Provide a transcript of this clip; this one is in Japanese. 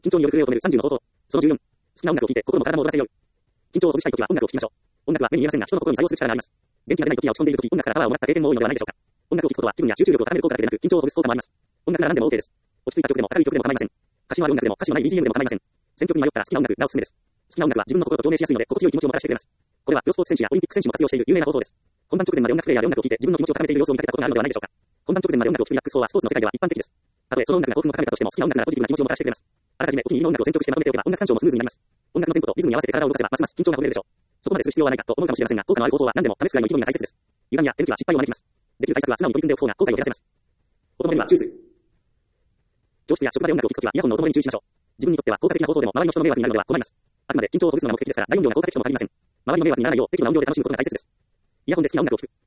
緊張による震えを止める30の方法。その14。好きな音楽を聴いて心も体も踊らせよう。緊張をほぐしたいときは音楽を聴きましょう。音楽は目に見えませんが人の心に作用する力があります。元気が出ないときや落ち込んでいるとき、音楽からパワーをもらった経験も多いのではないでしょうか。音楽を聴くことは気分や集中力を高める効果だけでなく、緊張をほぐす効果もあります。音楽なら何でも OK です。落ち着いた曲でも明るい曲でも構いません。歌詞のある音楽でも歌詞のない BGM でも構いません。選曲に迷ったら好きな音楽がおすすめです。好きな音楽は自分の心と共鳴しやすいので心地よい気持ちをもたらしてくれます。これはプロスポーツ選手やオリンピック選手も活用している有名な方法です。本番直前まで音楽プレイヤーで音楽を聴いて自分の気持ちを高めている様子を見かけたことがあるのではないでしょうか。本番直前まで音楽を聴くリラックス法はスポーツの世界では一般的です。たとえその音楽が興奮を高めたとしても好きな音楽ならポジティブな気持ちをもたらしてくれます。あらかじめお気に入りの音楽を選曲してまとめておけば音楽鑑賞もスムーズになります。音楽のテンポとリズムに合わせて体を動かせばますます緊張がほぐれるでしょう。そこまでする必要はないかと思うかもしれませんが、効果のある方法は何でも試すくらいの意気込みが大切です。歪みや手抜きは失敗を招きます。できる対策は素直に取り組んでおく方が後悔を減らせます。音漏れには注意。教室や職場で音楽を聴くときはイヤホンの音漏れに注意しましょう。自分にとっては効果的な方法でも周りの人の迷惑になるのでは困ります。あくまで緊張をほぐすのが目的ですから、大音量が効果的とも限りません。周りの迷惑にならないよう適度な音量で楽しむことが大切です。イヤホンで好きな音楽を聴く。